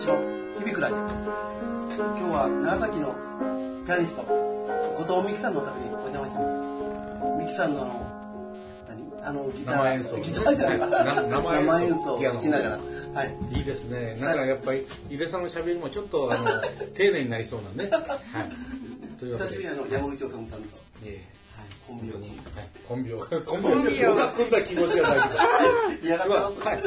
私の響くラジオ。今日は長崎のピアニスト後藤美希さんのためにお邪魔してます。美希さんのギター、 生演奏、 ギターじゃないか生演奏を聴きながら、はい、 いいですね。なんかやっぱり井出さんの喋りもちょっと丁寧になりそうなんで、はい。というわけで久しぶりに山口治さんとコンビを、 コンビを組んだ気持ちはないけど、はい、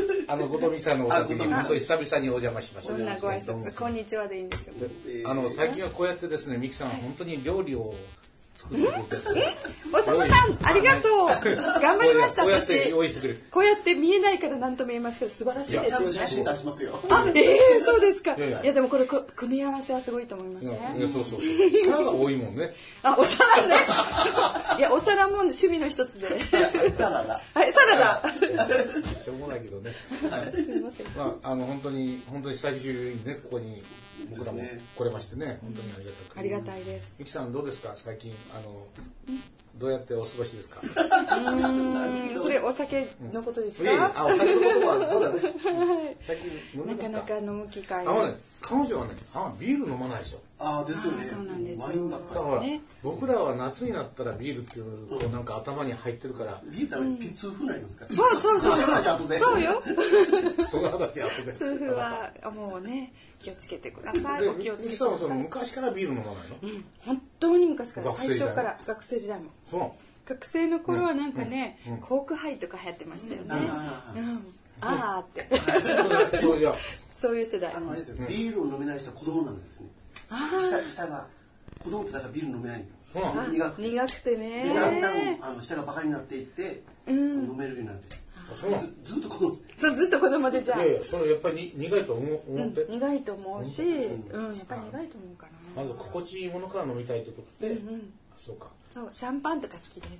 後藤美希さんのお宅に本当に久々にお邪魔しました。 どんなご挨拶、こんにちはでいいんですよ。 最近はこうやってですね、美希さんは本当に料理を作ってくれて、 おさまさんありがとう。頑張りました。私こうやって見えないから何とも言えますけど素晴らしいですね。 写真出しますよ。 そうですか。いやでもこれ組み合わせはすごいと思いますね。 そう皿が多いもんね。 お皿ね。いやお皿も趣味の一つで。 サラダ。 はい、サラダ。 しょうもないけどね。 すみません。 本当に久しぶりにね、ここに僕らも来れましてね、本当にありがたいです。 美希さんどうですか、最近どうやってお過ごしですか。 それお酒のことですか。 お酒のことはそうだね。最近飲みますか。 なかなか飲む機会彼女はね、ビール飲まないでしょ。 ですよね。 そうなんですよ。 だから僕らは夏になったらビールっていうなんか頭に入ってるから。 ビール食べるとピッツ風になりますから。 そうよ。 その話後で。 痛風はもうね気をつけてください。お気をつけてください。 昔からビール飲まないの？ 本当に昔から最初から学生時代も。 そう。 学生の頃はなんかねコークハイとか流行ってましたよね。あーってそういう世代。 ビールを飲めない人は子供なんですね。舌が子供ってだからビール飲めないんだ。苦くてね。 でだんだん舌がバカになっていって飲めるようになる。ずっと子供。 そうずっと子供でじゃあ。 いややっぱり苦いと思って。 苦いと思うし、やっぱり苦いと思うかな。 まず心地いいものから飲みたいということで、そうか。 そうシャンパンとか好きです。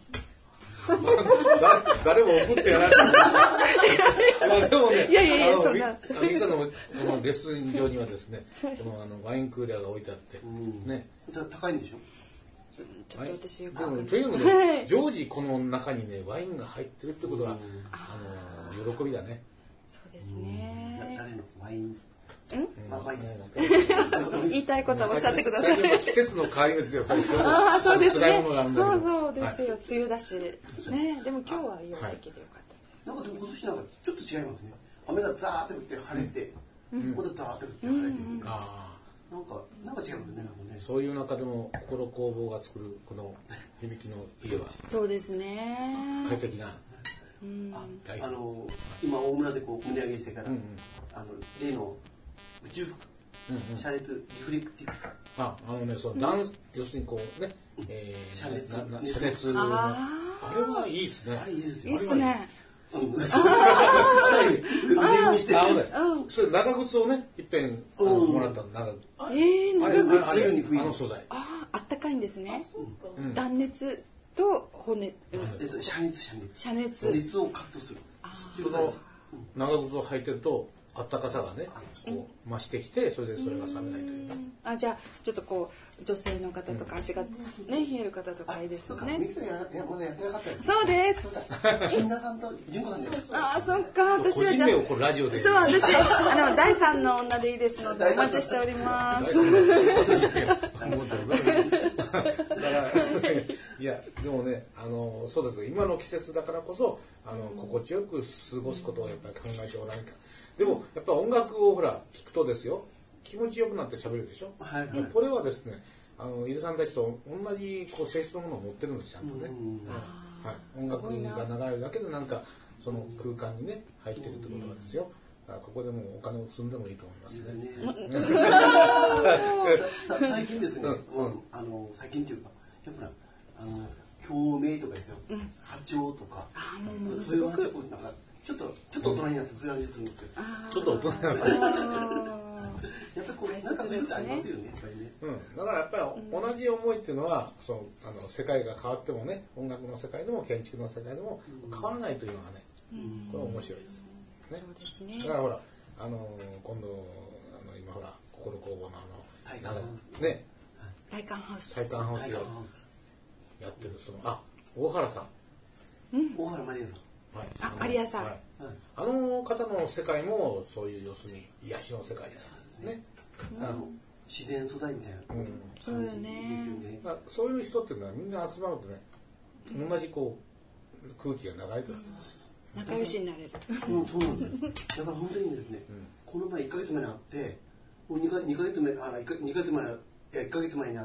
誰も送ってやらない。でもね、 いやそんな。 ミキさんのレッスン場にはですね、ワインクーラーが置いてあってね。 高いんでしょ。 ちょっと私よく。 でもとにかくね、常時この中にねワインが入ってるってことは喜びだね。 そうですね。 誰のワイン。 言いたいことはおっしゃってください。 季節の変わり目ですよ。 そうですね。そうですよ。梅雨だしね。でも今日は良い天気でよかった。 なんかでも今年なんかちょっと違いますね。雨がザーって降って晴れて、またザーって降って晴れて。なんか違いますね。 そういう中でも心工房が作るこの響きの家は。 そうですね。 快適な。 今大村でこう胸上げしてから例の宇宙服遮熱リフレクティクス。要するにこうね遮熱あれはいいですね。 いいですよ。 いいっすね。 それ長靴をねいっぺんもらったの。長靴。素材。 あったかいんですね。断熱と骨。遮熱。 熱をカットする。 その長靴を履いてるとあったかさがね増してきてそれが冷めないという。 じゃあちょっとこう女性の方とか足がね冷える方とかいいですよね。 ミキさんまだやってなかったよ。 そうです。 金田さんと純子さんで。 そっか。私はじゃあ個人名をラジオで。 そう私第三の女でいいですのでお待ちしております。 いやでもねそうです。今の季節だからこそ心地よく過ごすことをやっぱり考えておらないか。でもやっぱ音楽を聞くとですよ気持ちよくなって喋るでしょ。これはですね井出さんたちと同じ性質のものを持ってるんですちゃんとね。音楽が流れるだけでなんかその空間にね入ってるってことはですよ。ここでもお金を積んでもいいと思いますね。 最近ですね。最近っていうかやっぱり共鳴とかですよ。波長とかそういう話をなんかちょっと大人になってそういう話するんですよ。 ちょっと大人になって。 やっぱりこうなんかそういうことありますよね。 だからやっぱり同じ思いっていうのは世界が変わってもね音楽の世界でも建築の世界でも変わらないというのがねこれは面白いですね。だからほら今度今ほら心工房の体感ハウスね体感ハウスやってる大原さん。 大原マリアさん。 マリアさん。 あの方の世界もそういう要するに癒しの世界です。 ね。自然素材みたいな感じですよね。 そういう人っていうのはみんな集まるとね、同じこう空気が流れてる。 仲良しになれる。 そうなんです。だから本当にですね、この前1ヶ月前に会って、もう2ヶ月前に会って、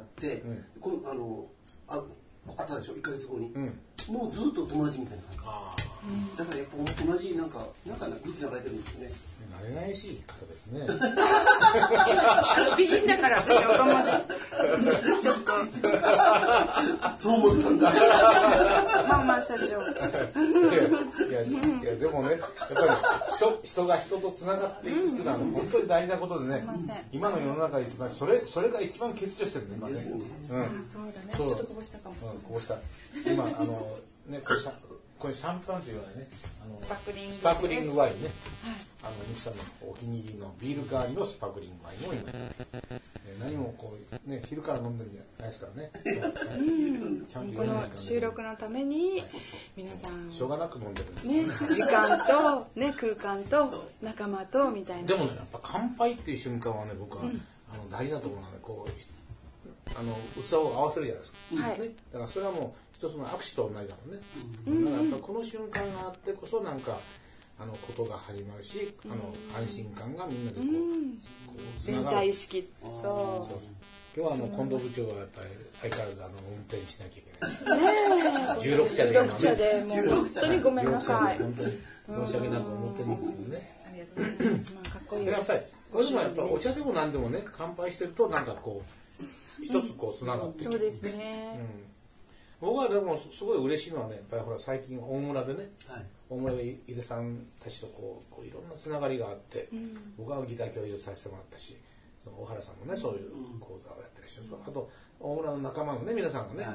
あったでしょ、1ヶ月後に。もうずっと友達みたいな感じ。だからやっぱ同じなんか空気流れてるんですよね。 慣れないしい方ですね。 美人だから私お友達ちょっとそう思ったんだ。 まあ社長。 いやでもね、やっぱり人が人とつながっていくっていうのは本当に大事なことでね。今の世の中で一番それが一番欠如してるね今ね。 そうだね。ちょっとこぼしたかも。 こぼした。今ねこれシャンパンというのはね、スパークリングワインね。ミキさんのお気に入りのビール代わりのスパークリングワインを今、何もこうね昼から飲んでるんじゃないですからね。 この収録のために皆さんしょうがなく飲んでるんですね、時間とね空間と仲間とみたいな。 でもねやっぱ乾杯っていう瞬間はね僕は大事だと思うのはねこう器を合わせるじゃないですか。ね、だからそれはもう一つの握手と同じだもんね。だからやっぱこの瞬間があってこそなんかことが始まるし、安心感がみんなでこう連帯意識と。 今日は近藤部長はやっぱり相変わらず運転しなきゃいけない。16 茶でもう本当にごめんなさい。 本当に申し訳なく思ってるんですけどね。 ありがとうございます。かっこいい。 やっぱりこれでもやっぱお茶でも何でもね乾杯してるとなんかこう一つこうつながってそうですね。 僕はでもすごい嬉しいのはねやっぱりほら最近大村でね、大村で井出さんたちとこういろんなつながりがあって、僕はギター教諭させてもらったし小原さんもねそういう講座をやってらっしゃる、あと大村の仲間のね皆さんがね、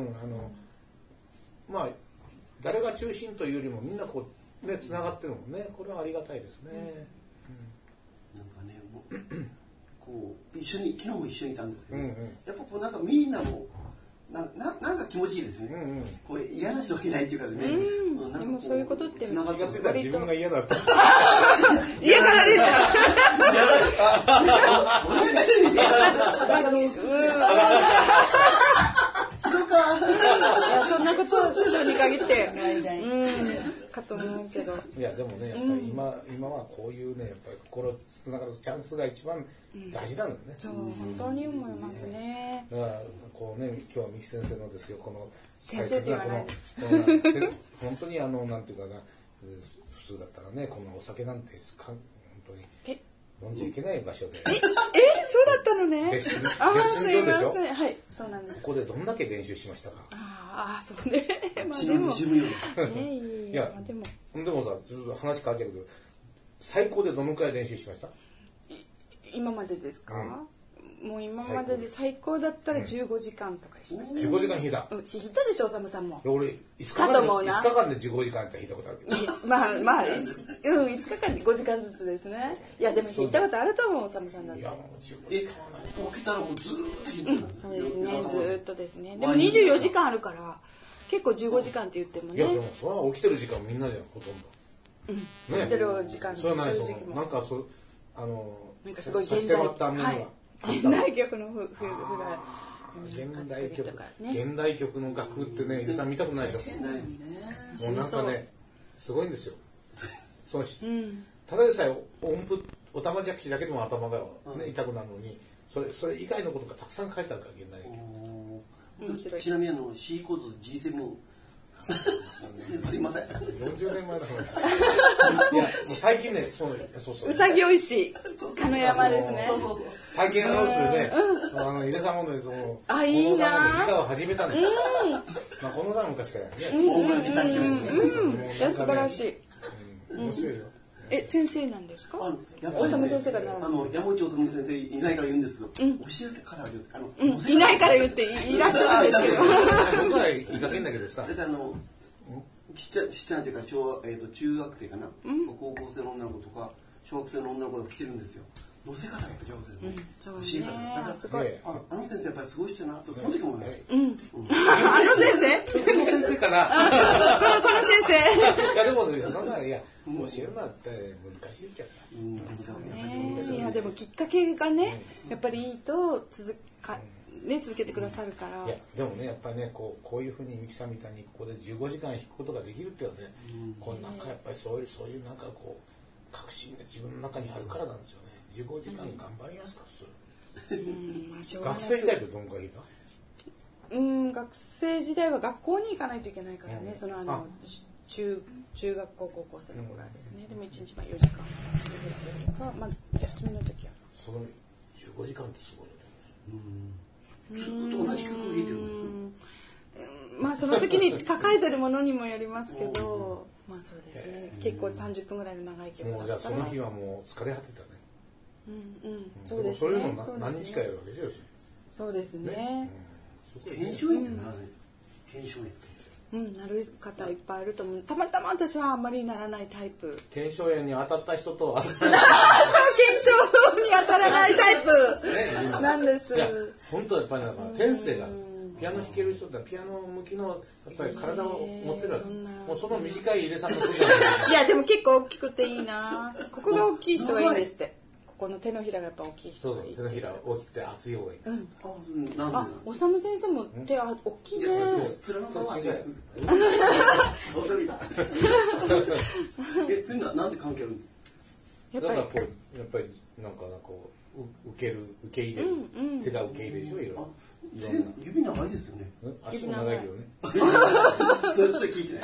まあ誰が中心というよりもみんなこうねつながってるもんね。これはありがたいですね。 なんかねこう昨日も一緒にいたんですけど、やっぱこうなんかみんなもなんか気持ちいいですね。こう嫌な人がいないっていうかね。 でもそういうことって気がついたら自分が嫌だった。 嫌がられた。そんなことを社長に限ってかと思うけど。 いやでもねやっぱり今はこういうねやっぱり心つながるチャンスが一番大事なんだよね。 そう本当に思いますね。 だからこうね今日は三木先生のですよこの先生って言わない。 本当になんていうかな普通だったらねこのお酒なんて本当に飲んじゃいけない場所で。 そうだったのね。 レッスン場でしょ。 はい、そうなんです。 ここでどんだけ練習しましたか。 そうね。まあでも。いやでもさちょっと話変わっちゃうけど最高でどのくらい練習しました？ 今までですか？もう今までで最高だったら15時間とかしました。 15時間弾いた。 弾いたでしょ、おさむさんも。 俺5日間で15時間って弾いたことあるけど。 まあ5日間で5時間ずつですね。いやでも弾いたことあると思う、おさむさんだって。 いやもう15時間はない。 起きたらもうずーっと弾いてた。 そうですね、ずーっとですね。でも24時間あるから結構15時間って言ってもね。 いやでもそれは起きてる時間みんなじゃんほとんど。 起きてる時間。 それはないです。なんかすごい現代曲のふ現代曲の楽ってね、井出さん見たことないでしょ。もうなんかね、すごいんですよ。ただでさえ音符おたまじゃくしだけでも頭が痛くなるのに、それ以外のことがたくさん書いてあるから現代曲。 ちなみにC コード G7すいません。 40年前の話。いやもう最近ね、そううさぎおいしい鹿山ですね。 体験ハウスでね、井出さんもねいいな。 ギターを始めたんです。まあこのさん昔からね。 いや素晴らしい。 面白いよ。 先生なんですか？おさむ先生が山内おさむ先生いないから言うんですけど、教えてから言うんです。 いないから言っていらっしゃるんですけど。 僕は言いかけんだけどさ。 ちっちゃなっていうか中学生かな、高校生の女の子とか小学生の女の子が来てるんですよ。乗せ方がやっぱ上手ですね。教え方だからすごい。先生やっぱりすごい人だなとその時思います。 先生？ この先生かな。 この先生。 いやでもね、そんな、いや、教えるのは難しいじゃん。 いやでもきっかけがね、やっぱりいいと続けてくださるから。 いやでもね、やっぱりね、こういうふうにミキさんみたいにここで15時間弾くことができるっていうのはね、こうなんかやっぱりそういうなんかこう確信が自分の中にあるからなんですよね。15時間頑張りますか、学生時代ってどのくらい弾いた？ 学生時代は学校に行かないといけないからね、中学校高校生の頃はですね、でも1日4時間ぐらいか、まあ休みの時はその15時間ってすごいよね。 ずっと同じ曲を弾いてるの？ まあその時に抱えてるものにもよりますけど、まあそうですね、結構30分ぐらいの長い曲だったら、 もうじゃあその日はもう疲れ果てたね。 そうですね。 そういうの何日かやるわけでしょ。 そうですね。 腱鞘炎ってならない？腱鞘炎。 なる方いっぱいいると思う。たまたま私はあんまりならないタイプ。 腱鞘炎に当たった人とそう、腱鞘に当たらないタイプなんです。 いや本当やっぱりなんか天性がピアノ弾ける人ってピアノ向きのやっぱり体を持ってるわけ。もうその短い入れさんの時いやでも結構大きくていいな。ここが大きい人がいいんですって。この手のひらがやっぱ大きい人がいい。 手のひら大きくて厚い方がいい。 おさむ先生も手大きいね。 面の皮厚い。踊りだ。そういうのはなんで関係あるんですか？ やっぱりなんかこう受け入れる、手が受け入れるでしょ、いろいろ。 指長いですよね。 足も長いけどね。 それ聞いてない。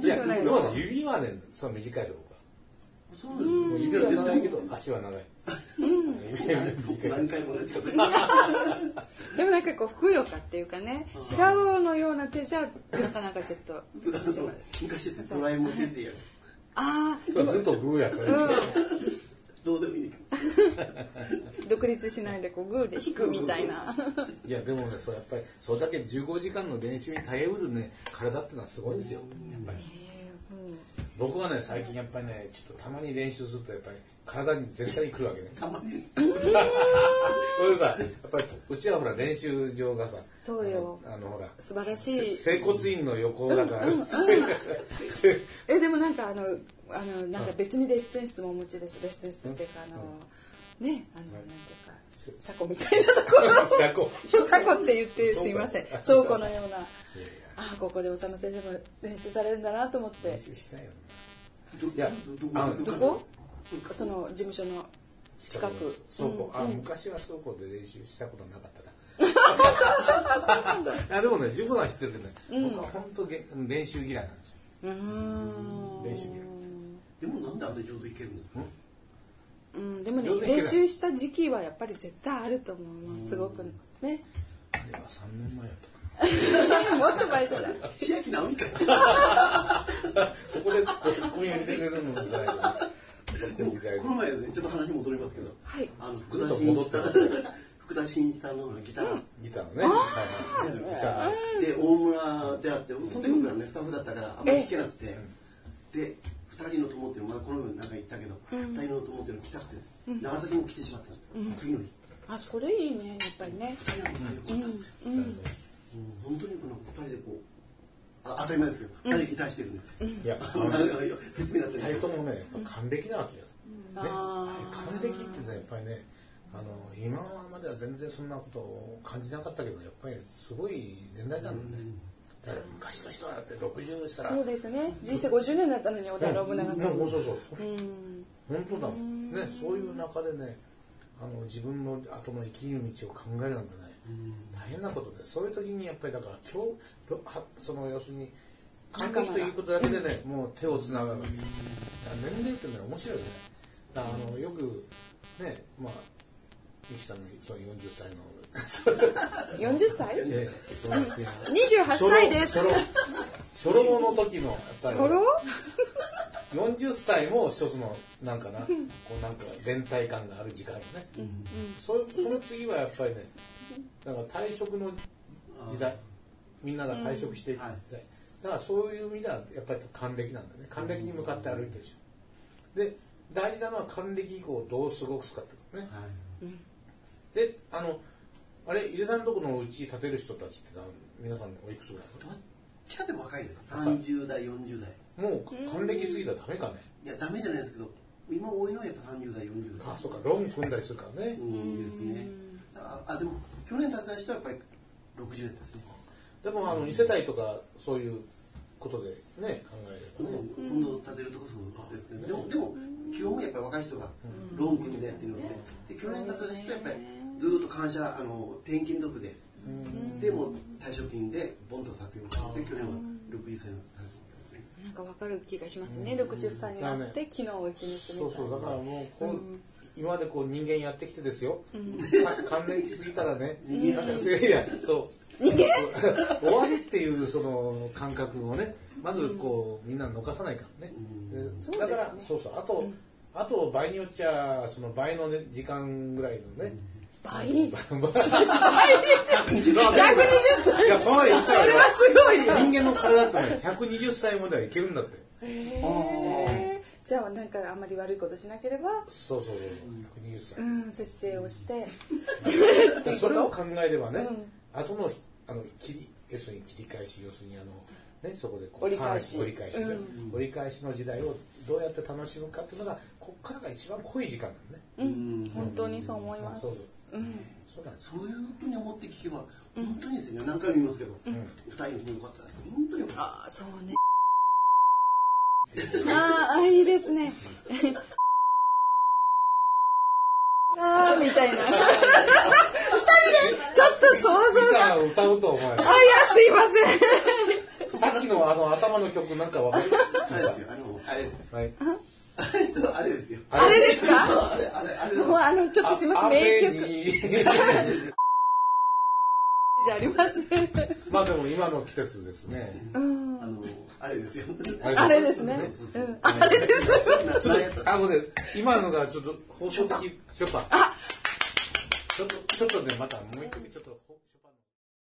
いやでもね、指はね、そう短いですよ。 そうですね。 指は長いけど足は長い。 何回も同じこと。 でもなんかこうふくよかっていうかね、白魚のような手じゃなかなかちょっと昔ってドラえもん出てやる。 ずっとグーやったら。 どうでもいいけど。独立しないでこうグーで弾くみたいな。 いやでもね、そうやっぱりそれだけ15時間の練習に耐えうるね体ってのはすごいんですよ。やっぱり。僕はね最近やっぱりねちょっとたまに練習するとやっぱり体に絶対に来るわけね。 たまに。 それでさやっぱりうちはほら練習場がさ、 そうよ。 ほら素晴らしい。 整骨院の横だから。 でもなんかなんか別にレッスン室もお持ちです。レッスン室っていうかなんていうか車庫みたいなところ。車庫って言ってすいません。倉庫のような。ここで修先生も練習されるんだなと思って。 練習したよ。 いやどこ？その事務所の近く。 倉庫。昔は倉庫で練習したことなかったな。でもね、自分は知ってるけどね、僕は本当練習嫌いなんですよ。練習嫌い。 でもなんであんな上手弾けるんですか？ でもね、練習した時期はやっぱり絶対あると思います。すごくね。 あれは3年前やった。 もっと前じゃない。 千秋直美か。 そこでツッコミを入れてくれるのじゃないか。 でもこの前ねちょっと話戻りますけど、福田真一さんのギターのね。で大村であってその時僕らねスタッフだったからあんまり弾けなくて、で2人の友っていうのまだこの前なんか言ったけど2人の友っていうの来たくて長崎も来てしまったんですよ。次の日。 それいいねやっぱりね。 本当にこの2人でこう当たり前ですよ。2人でギターしてるんですよ。いや説明になって 2人ともね還暦なわけです。還暦ってねやっぱりね今までは全然そんなことを感じなかったけどやっぱりすごい年代なんだね。だから昔の人はだって60したらそうですね。人生50年だったのに織田信長さん。 そう本当だもんね。そういう中でね自分の後の生きる道を考えるなんてね大変なことで、そういう時にやっぱりだからその要するに還暦ということだけでねもう手をつながるわけ。年齢ってね面白いよね。よくねミキさんのその40歳の 40歳？28歳です。 初老の時のやっぱり初老 40歳も一つのなんか連帯感がある時間よね。その次はやっぱりねだから退職の時代みんなが退職していく時代だからそういう意味ではやっぱり還暦なんだね。還暦に向かって歩いてるでしょ。で大事なのは還暦以降どう過ごすかってことね。であれ井出さんのとこのうち建てる人たちって皆さんおいくつぐらい？ どっちかでも若いです。 30代40代。 もう還暦過ぎたらダメかね。 いやダメじゃないですけど、今多いのはやっぱ30代40代。 あ、そうか、ローン組んだりするからね。 ですね。でも去年建てた人はやっぱり60代ですね。 でも2世帯とかそういうことでね、考えればね。 今度建てるとこそうですけど、でも基本はやっぱり若い人がローン組んでやってるので、去年建てた人はやっぱりずっと感謝転勤族で、でも退職金でボンと建てるので、去年は60歳の建てますね。 なんか分かる気がしますね。60歳になって昨日うちに住みたい。 そうだからもう今までこう人間やってきてですよ。還暦過ぎたらね、人間なんかいやそう。終わりっていうその感覚をね、まずこうみんな逃さないからね。だからそうあと場合によっちゃその倍のね時間ぐらいのね。 倍120歳。 いや、この前言ったらそれはすごいよ。 人間の体ってね、120歳まではいけるんだって。 じゃあなんかあんまり悪いことしなければ、 そう120歳。 節制をして。 それを考えればね、後の要するに切り返し、要するにね、そこでこう折り返しの時代をどうやって楽しむかっていうのがこっからが一番濃い時間なんね。 本当にそう思います。 そういうふうに思って聞けば本当にですね、何回も言いますけど、2人も良かったです。本当に良かった。 ああ、そうね。ああ、いいですね。ああみたいな。2人でちょっと想像が。 歌うと思う。 あ、いやすいません。さっきの頭の曲なんかわかる？ あれです。 はい。 あれですよ。 あれですか？ あれ。 もうちょっとすみません、名曲。じゃありません。 まあでも今の季節ですね。 あれですよ。 あれですね。あれです。 今のがちょっと放送的しよっか。ちょっとね、またもう一回ちょっと。